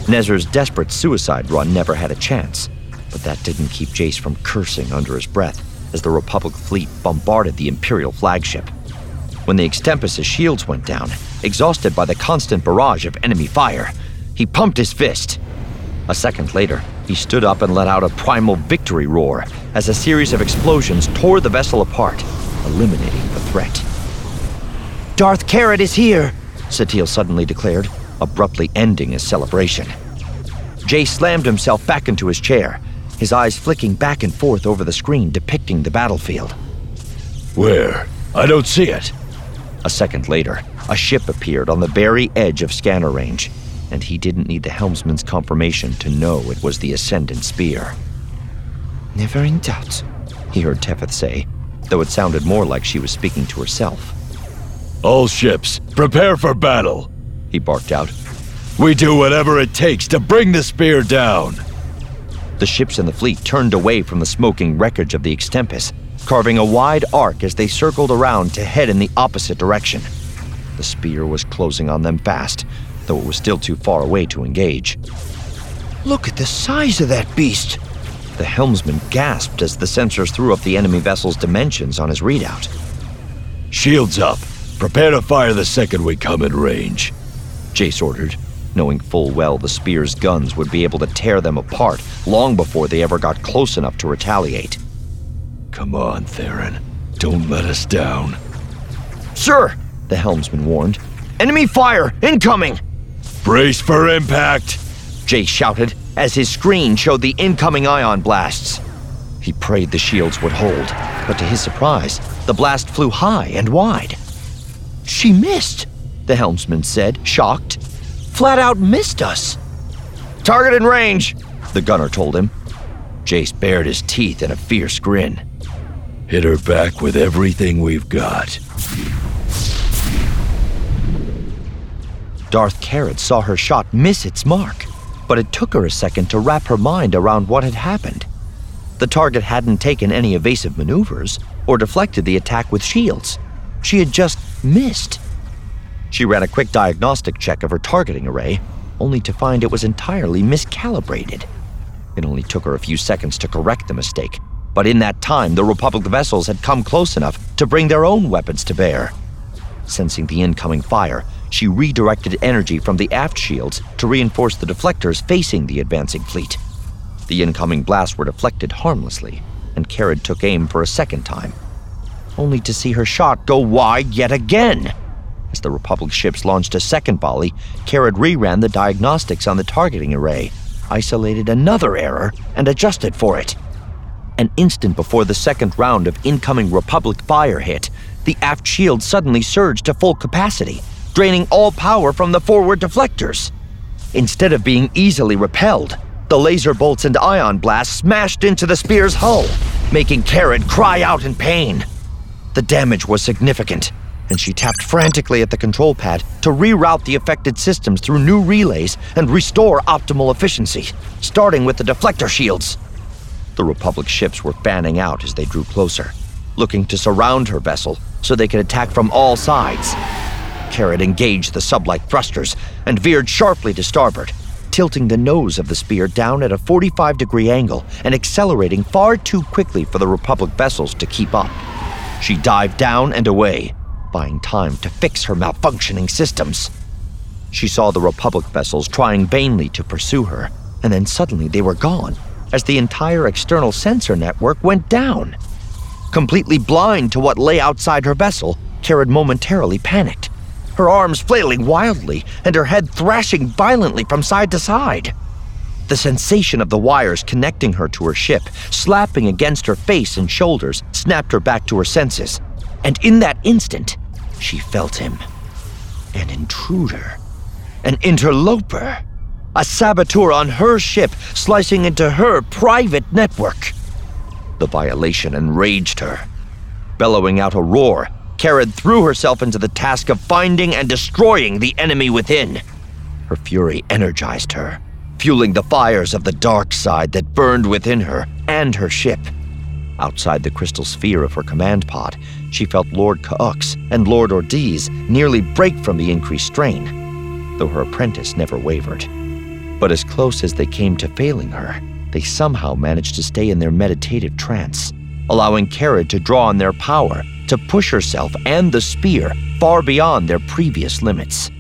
Nezer's desperate suicide run never had a chance, but that didn't keep Jace from cursing under his breath as the Republic fleet bombarded the Imperial flagship. When the Extempus' shields went down, exhausted by the constant barrage of enemy fire, he pumped his fist. A second later, he stood up and let out a primal victory roar as a series of explosions tore the vessel apart, eliminating the threat. "Darth Carrot is here," Satele suddenly declared, abruptly ending his celebration. Jace slammed himself back into his chair, his eyes flicking back and forth over the screen depicting the battlefield. "Where? I don't see it." A second later, a ship appeared on the very edge of scanner range, and he didn't need the helmsman's confirmation to know it was the Ascendant Spear. "Never in doubt," he heard Tethys say, though it sounded more like she was speaking to herself. "All ships, prepare for battle," he barked out. "We do whatever it takes to bring the spear down." The ships in the fleet turned away from the smoking wreckage of the Extempus, carving a wide arc as they circled around to head in the opposite direction. The spear was closing on them fast, though it was still too far away to engage. "Look at the size of that beast!" The helmsman gasped as the sensors threw up the enemy vessel's dimensions on his readout. "Shields up. Prepare to fire the second we come in range," Jace ordered, knowing full well the spear's guns would be able to tear them apart long before they ever got close enough to retaliate. "Come on, Theron. Don't let us down." "Sir," the helmsman warned. "Enemy fire! Incoming!" "Brace for impact!" Jace shouted as his screen showed the incoming ion blasts. He prayed the shields would hold, but to his surprise, the blast flew high and wide. "She missed," the helmsman said, shocked. "Flat out missed us." "Target in range," the gunner told him. Jace bared his teeth in a fierce grin. "Hit her back with everything we've got." Darth Carrot saw her shot miss its mark, but it took her a second to wrap her mind around what had happened. The target hadn't taken any evasive maneuvers or deflected the attack with shields. She had just missed. She ran a quick diagnostic check of her targeting array, only to find it was entirely miscalibrated. It only took her a few seconds to correct the mistake, but in that time the Republic vessels had come close enough to bring their own weapons to bear. Sensing the incoming fire, she redirected energy from the aft shields to reinforce the deflectors facing the advancing fleet. The incoming blasts were deflected harmlessly, and Carrot took aim for a second time, only to see her shot go wide yet again. As the Republic ships launched a second volley, Carrot reran the diagnostics on the targeting array, isolated another error, and adjusted for it. An instant before the second round of incoming Republic fire hit, the aft shield suddenly surged to full capacity, draining all power from the forward deflectors. Instead of being easily repelled, the laser bolts and ion blasts smashed into the spear's hull, making Carrot cry out in pain. The damage was significant, and she tapped frantically at the control pad to reroute the affected systems through new relays and restore optimal efficiency, starting with the deflector shields. The Republic ships were fanning out as they drew closer, looking to surround her vessel so they could attack from all sides. Carrot engaged the sublight thrusters and veered sharply to starboard, tilting the nose of the spear down at a 45-degree angle and accelerating far too quickly for the Republic vessels to keep up. She dived down and away, buying time to fix her malfunctioning systems. She saw the Republic vessels trying vainly to pursue her, and then suddenly they were gone, as the entire external sensor network went down. Completely blind to what lay outside her vessel, Carrot momentarily panicked, her arms flailing wildly and her head thrashing violently from side to side. The sensation of the wires connecting her to her ship, slapping against her face and shoulders, snapped her back to her senses. And in that instant, she felt him. An intruder. An interloper. A saboteur on her ship, slicing into her private network. The violation enraged her. Bellowing out a roar, Carrot threw herself into the task of finding and destroying the enemy within. Her fury energized her, fueling the fires of the dark side that burned within her and her ship. Outside the crystal sphere of her command pod, she felt Lord Ka'ux and Lord Ordiz nearly break from the increased strain, though her apprentice never wavered. But as close as they came to failing her, they somehow managed to stay in their meditative trance, allowing Kara to draw on their power to push herself and the spear far beyond their previous limits.